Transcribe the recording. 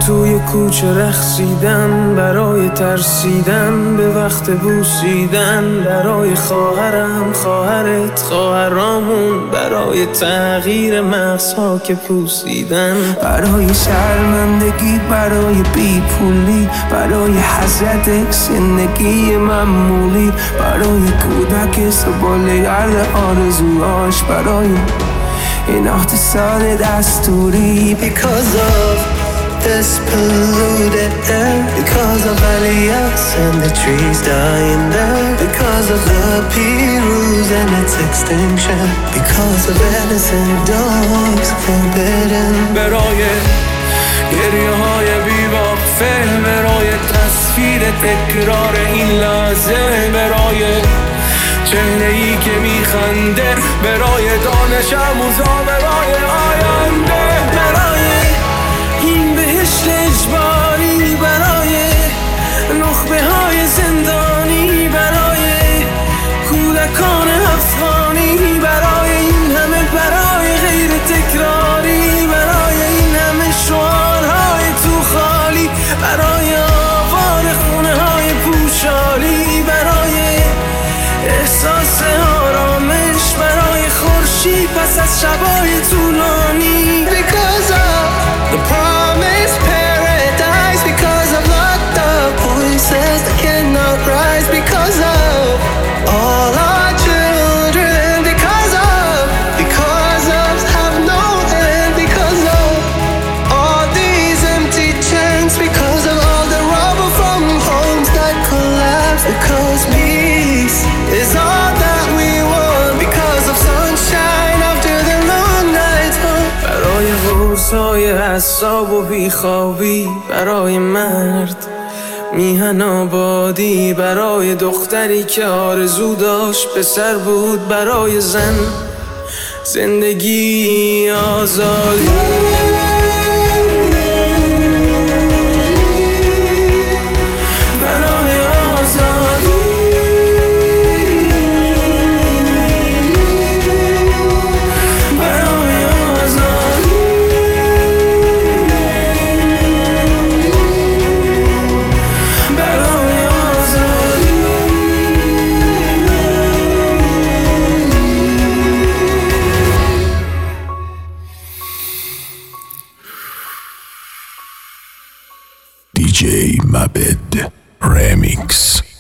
توی کوچه رقصیدن، برای ترسیدن به وقت بوسیدن، برای خواهرم، خواهرت، خواهرامون، برای تغییر مغزها که پوسیدن، برای شرمندگی، برای بی پولی، برای حسرت زندگی معمولی، برای کودک سبالگرد آرزوهاش، برای این اقتصاد دستوری. Because of this polluted air, because of Elias and the trees dying there, because of the P-Rules and its extinction, because of innocent dogs forbidden. برای گریه های بی‌وقفه، برای تصویر تکرار این لحظه، برای چهره‌ای که میخنده، برای دانش آموزا، برای آینده، برای این بهشت اجباری، برای نخبه های زندانی، برای کودکان افغانی، برای این همه، برای غیر تکراری، برای این همه شعارهای تو خالی، برای آوار خونه های پوشالی، برای احساس آرامش، برای خورشید پس از شبای طولانی. Because of the promised paradise, because of locked up voices that cannot rise, because of all our children, because of have no end, because of all these empty chants, because of all the rubble from homes that collapse, because peace is all that we want, because of sunshine after the long nights. برای روزهای حساب و بیخوابی، برای مرد میهن آبادی، برای دختری که آرزو داشت پسر بود، برای زن زندگی آزادی. DJ Mabed Remix.